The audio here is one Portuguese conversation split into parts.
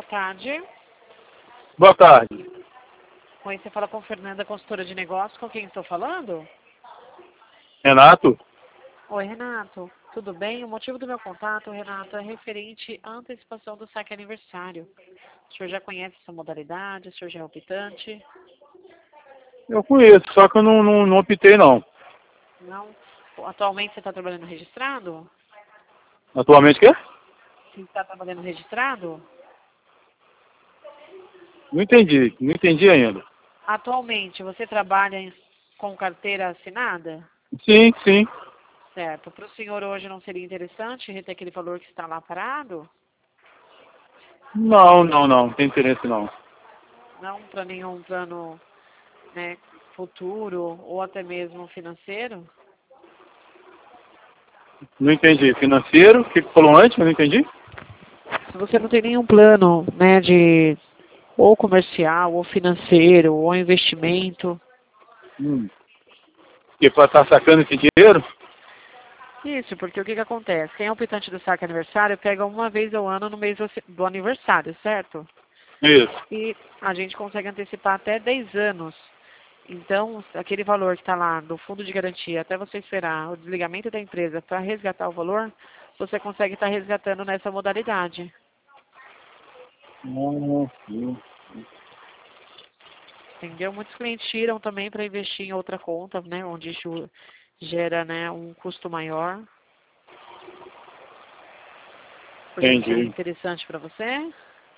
tarde. Boa tarde. Oi, você fala com Fernanda, consultora de negócios. Com quem estou falando? Renato? Oi, Renato. Tudo bem? O motivo do meu contato, Renato, é referente à antecipação do saque aniversário. O senhor já conhece essa modalidade? O senhor já é optante? Eu conheço, só que eu não optei não. Não? Atualmente você está trabalhando registrado? Atualmente o quê? Você está trabalhando registrado? Não entendi ainda. Atualmente você trabalha com carteira assinada? Sim, sim. Certo. Para o senhor hoje não seria interessante reter aquele valor que está lá parado? Não tem interesse não. Não para nenhum plano, né, futuro ou até mesmo financeiro? Não entendi. Financeiro? O que você falou antes? Eu não entendi. Se você não tem nenhum plano, né, de ou comercial, ou financeiro, ou investimento. Porque para estar sacando esse dinheiro? Isso, porque o que que acontece? Quem é optante do saque aniversário pega uma vez ao ano no mês do aniversário, certo? Isso. E a gente consegue antecipar até 10 anos. Então, aquele valor que está lá do fundo de garantia, até você esperar o desligamento da empresa para resgatar o valor, você consegue estar resgatando nessa modalidade. Entendeu? Muitos clientes tiram também para investir em outra conta, né, onde isso gera, né, um custo maior. Por que seria Entendi. interessante para você?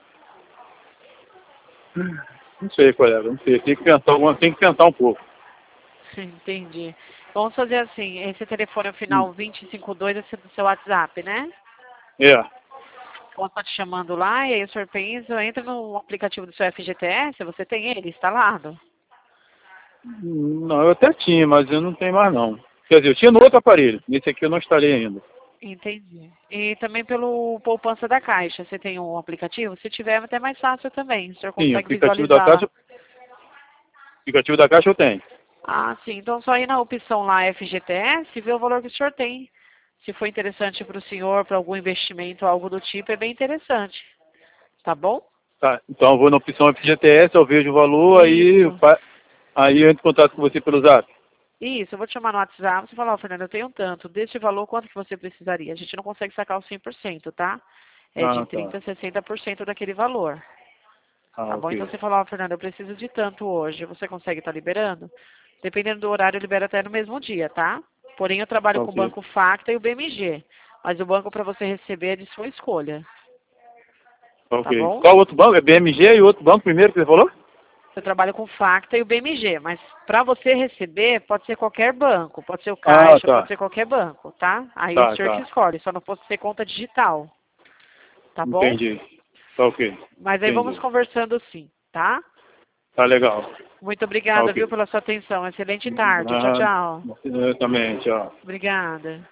Não sei, colega, não sei. Tem que pensar um pouco. Entendi. Vamos fazer assim, esse telefone é o final 252, esse é do seu WhatsApp, né? É. Posso estar te chamando lá e aí o senhor pensa, entra no aplicativo do seu FGTS, você tem ele instalado? Não, eu até tinha, mas eu não tenho mais não. Quer dizer, eu tinha no outro aparelho. Nesse aqui eu não instalei ainda. Entendi. E também pelo poupança da Caixa, você tem um aplicativo? Se tiver, é até mais fácil também, o senhor Sim, o consegue visualizar lá. aplicativo da Caixa eu tenho. Ah, sim. Então só ir na opção lá FGTS e ver o valor que o senhor tem. Se for interessante para o senhor, para algum investimento, algo do tipo, é bem interessante. Tá bom? Tá, então eu vou na opção FGTS, eu vejo o valor, Isso. aí eu entro em contato com você pelo Zap. Isso, eu vou te chamar no WhatsApp, você fala, ó, Fernando, eu tenho tanto, desse valor, quanto que você precisaria? A gente não consegue sacar o 100%, tá? É de Ah, tá. 30% a 60% daquele valor. Ah, Tá bom? Então ok. você fala, ó, Fernando, eu preciso de tanto hoje, você consegue estar liberando? Dependendo do horário, libera até no mesmo dia, tá? Porém, eu trabalho com o Ok. Banco Facta e o BMG. Mas o banco para você receber é de sua escolha, tá Ok. bom? Qual outro banco? É BMG e outro banco primeiro que você falou? Eu trabalho com o Facta e o BMG, mas para você receber, pode ser qualquer banco, pode ser o Ah, Caixa, pode tá. ser qualquer banco, tá? Aí o Tá, senhor que tá. escolhe, só não pode ser conta digital, tá bom? Entendi. Tá ok. Mas aí vamos Entendi. conversando sim, tá? Tá legal. Muito Tá obrigada, viu, ok. pela sua atenção. Excelente tarde. Tchau, Ah, tchau. eu também, tchau. Obrigada.